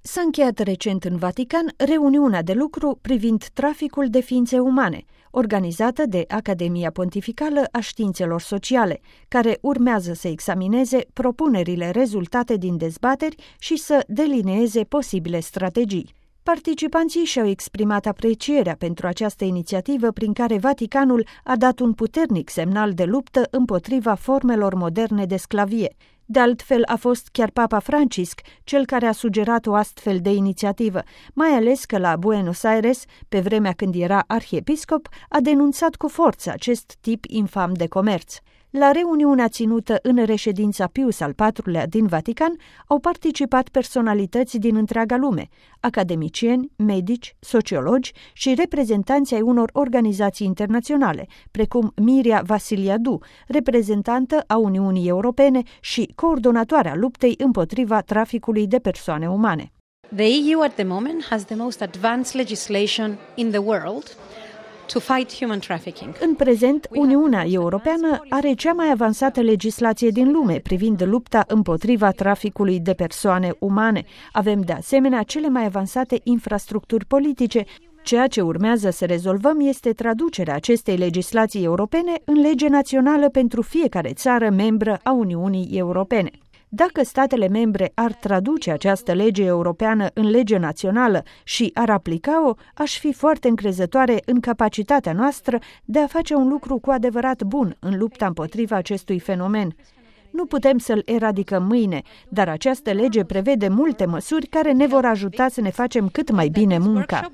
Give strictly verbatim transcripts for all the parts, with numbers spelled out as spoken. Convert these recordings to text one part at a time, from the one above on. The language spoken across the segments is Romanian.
S-a încheiat recent în Vatican reuniunea de lucru privind traficul de ființe umane, organizată de Academia Pontificală a Științelor Sociale, care urmează să examineze propunerile rezultate din dezbateri și să delineeze posibile strategii. Participanții și-au exprimat aprecierea pentru această inițiativă prin care Vaticanul a dat un puternic semnal de luptă împotriva formelor moderne de sclavie. De altfel, a fost chiar Papa Francisc cel care a sugerat o astfel de inițiativă, mai ales că la Buenos Aires, pe vremea când era arhiepiscop, a denunțat cu forță acest tip infam de comerț. La reuniunea ținută în reședința Pius al patrulea din Vatican au participat personalități din întreaga lume, academicieni, medici, sociologi și reprezentanți ai unor organizații internaționale, precum Miria Vasiliadou, reprezentantă a Uniunii Europene și coordonatoarea luptei împotriva traficului de persoane umane. The E U at the moment has the most advanced legislation in the world to fight human trafficking. În prezent, Uniunea Europeană are cea mai avansată legislație din lume privind lupta împotriva traficului de persoane umane. Avem de asemenea cele mai avansate infrastructuri politice. Ceea ce urmează să rezolvăm este traducerea acestei legislații europene în lege națională pentru fiecare țară membră a Uniunii Europene. Dacă statele membre ar traduce această lege europeană în lege națională și ar aplica-o, aș fi foarte încrezătoare în capacitatea noastră de a face un lucru cu adevărat bun în lupta împotriva acestui fenomen. Nu putem să-l eradicăm mâine, dar această lege prevede multe măsuri care ne vor ajuta să ne facem cât mai bine munca.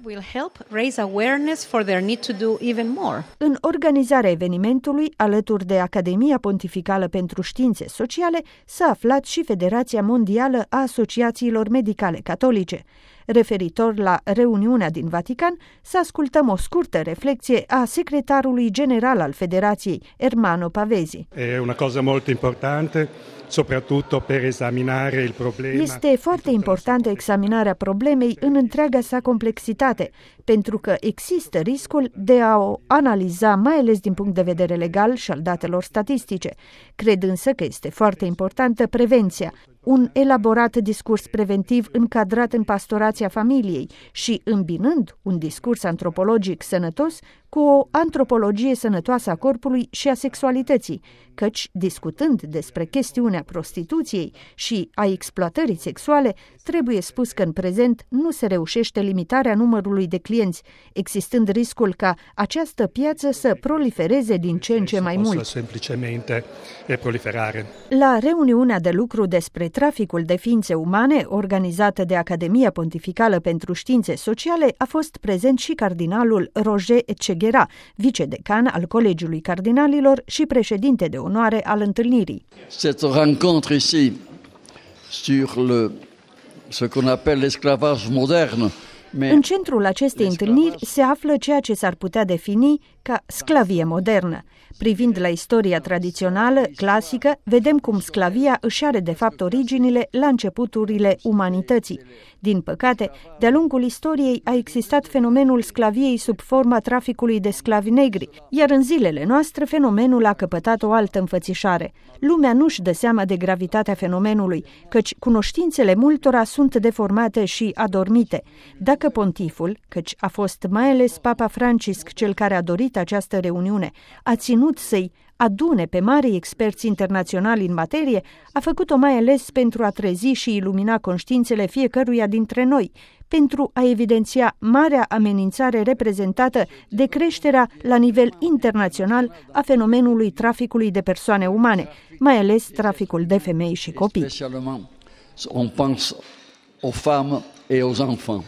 În organizarea evenimentului, alături de Academia Pontificală pentru Științe Sociale, s-a aflat și Federația Mondială a Asociațiilor Medicale Catolice. Referitor la reuniunea din Vatican, să ascultăm o scurtă reflecție a secretarului general al Federației, Ermanno Pavesi. E una cosa molto importante, soprattutto per esaminare il problema. Este foarte importantă examinarea problemei în întreaga sa complexitate, pentru că există riscul de a o analiza mai ales din punct de vedere legal și al datelor statistice. Cred însă că este foarte importantă prevenția, un elaborat discurs preventiv încadrat în pastorația familiei și îmbinând un discurs antropologic sănătos cu o antropologie sănătoasă a corpului și a sexualității, căci, discutând despre chestiunea prostituției și a exploatării sexuale, trebuie spus că în prezent nu se reușește limitarea numărului de clienți, existând riscul ca această piață să prolifereze din ce în ce mai mult. La reuniunea de lucru despre traficul de ființe umane, organizată de Academia Pontificală pentru Științe Sociale, a fost prezent și cardinalul Roger Etcheguera, vicedecan al Colegiului Cardinalilor și președinte de onoare al întâlnirii. Cette rencontre ici sur le ce qu'on appelle l'esclavage moderne. În centrul acestei întâlniri se află ceea ce s-ar putea defini ca sclavie modernă. Privind la istoria tradițională, clasică, vedem cum sclavia își are de fapt originile la începuturile umanității. Din păcate, de-a lungul istoriei a existat fenomenul sclaviei sub forma traficului de sclavi negri, iar în zilele noastre fenomenul a căpătat o altă înfățișare. Lumea nu-și dă seama de gravitatea fenomenului, căci cunoștințele multora sunt deformate și adormite. Dacă pontiful, căci a fost mai ales Papa Francisc cel care a dorit această reuniune, a ținut să-i adune pe mari experți internaționali în materie, a făcut-o mai ales pentru a trezi și ilumina conștiințele fiecăruia dintre noi, pentru a evidenția marea amenințare reprezentată de creșterea la nivel internațional a fenomenului traficului de persoane umane, mai ales traficul de femei și copii. On pense aux femmes et aux enfants.